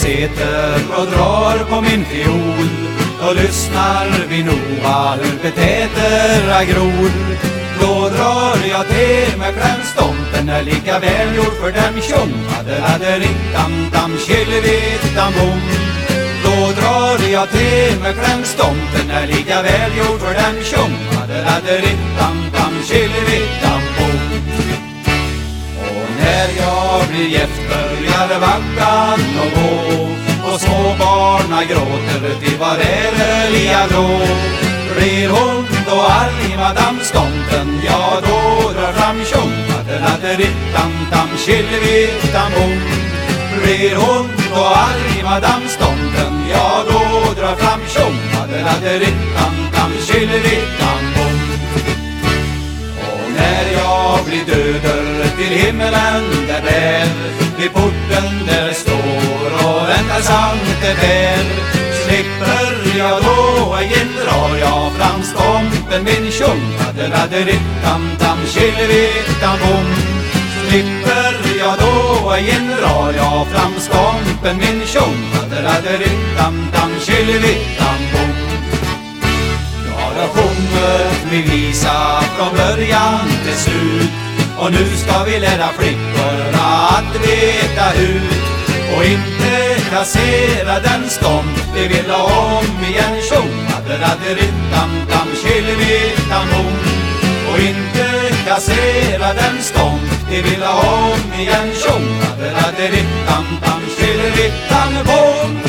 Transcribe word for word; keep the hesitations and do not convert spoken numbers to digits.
sitter och drar på min fiol, då lyssnar vi noga hur betäterna gror. Då drar jag till med klämstomten, är lika välgjord för dem tjong. Adeladerittam-tam, killevittam-bom. Då drar jag till med klämstomten, är lika välgjord för dem tjong. Adeladerittam-tam, killevittam-bom. Och när jag blir gift börjar vaggan och gå, och småbarna gråter till var ärliga då. Blir hon då arg madam Stomten, ja då drar fram tjong. Adeladerittam-tam, killevittam-bom. Blir hon då arg madam Stomten, ja då drar fram tjong. Adeladerittam-tam, killevittam-bom. Och när jag blir döder till himmelen där där, vid porten där står och väntar sankte där, slipper jag då, igen drar jag fram stompen min tjong. Adeladerittam-tam, killevittam-bom. Slipper jag då, igen drar jag fram stompen min tjong. Adeladerittam-tam, killevittam-bom. Jag har sjungit min visa från början till slut, och nu ska vi lära flickorna att veta ut och inte kassera den stånd vi vill ha om igen tjong. Adeladerittam-tam, killevittam-bom. Och inte kassera den stånd vi vill ha om igen tjong. Adeladerittam-tam, killevittam-bom.